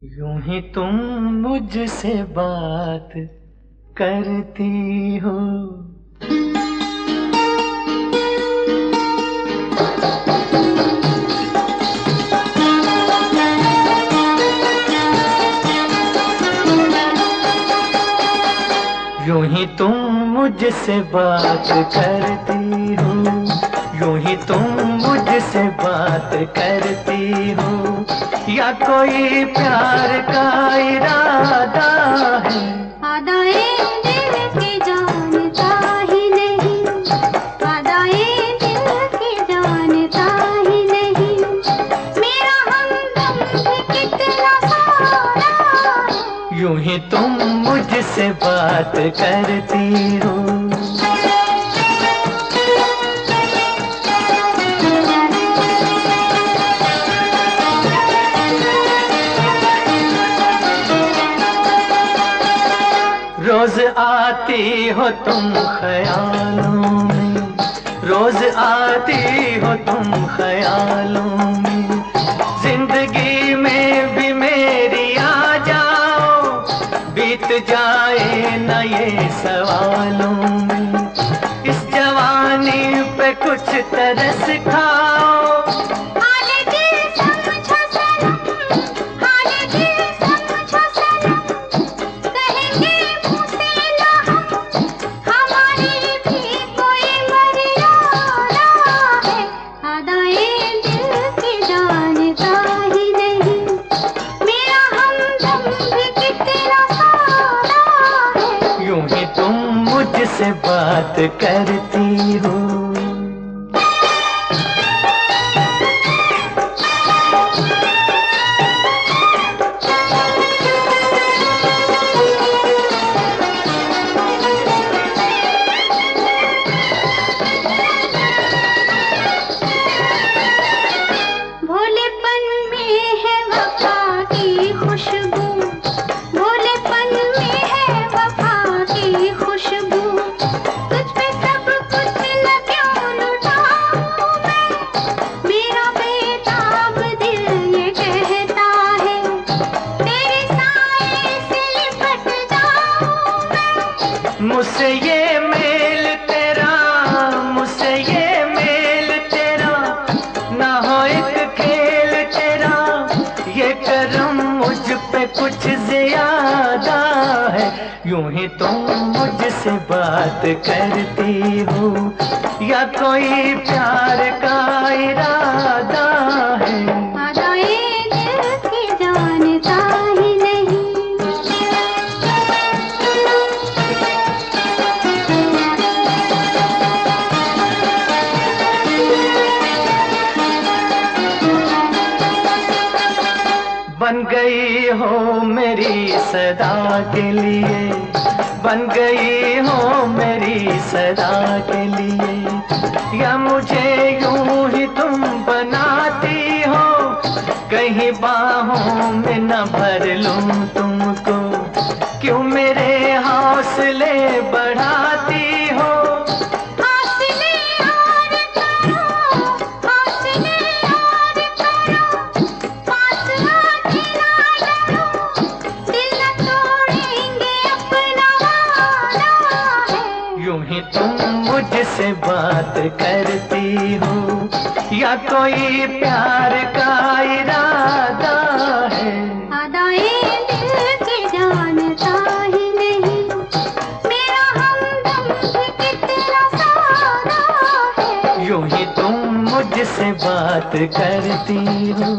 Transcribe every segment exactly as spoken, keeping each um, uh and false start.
यूं ही तुम मुझसे बात करती हो, यूं ही तुम मुझसे बात करती हो, यूं ही तुम मुझसे बात करती हो, या कोई प्यार का इरादा है? आदाए दिल की जानता ही नहीं, आदाए दिल की जानता ही नहीं, मेरा हमदम भी कितना सारा है। यूं ही तुम मुझसे बात करती हो, रोज आती हो तुम ख्यालों में, रोज आती हो तुम ख्यालों में, जिंदगी में भी मेरी आ जाओ, बीत जाए न ये सवालों में, इस जवानी पे कुछ तरस खाओ। मुझसे बात करती हो, भोलेपन में है वफा की खुशबू, भोलेपन में है वफा की खुशबू, तुझ पे सब कुछ न क्यों लुटाऊं मैं, मेरा बेताब दिल ये कहता है, तेरे साए से लिपट जाऊं मैं। मुझसे ये मेल तेरा, मुझसे ये मेल तेरा, ना हो एक खेल तेरा, ये करम मुझ पे कुछ ज्यादा है। यूं ही तुम मुझसे बात करती हो, या कोई प्यार का इरादा है? आदाए दिल की जानता ही नहीं, बन गई हो मेरी सदा के लिए, बन गई हो मेरी सदा के लिए, या मुझे यूं ही तुम बनाती हो, कहीं बाहों में न भर लूं तुमको, क्यों मेरे हौसले बढ़ाती हो? यूं ही तुम मुझसे बात करती हो, या कोई प्यार का इरादा है? आदाए दिल की जानता ही नहीं, मेरा हमदम भी कितना सारा है। यूं ही तुम मुझसे बात करती हो।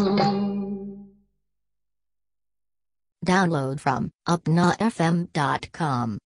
Download from upna f m dot com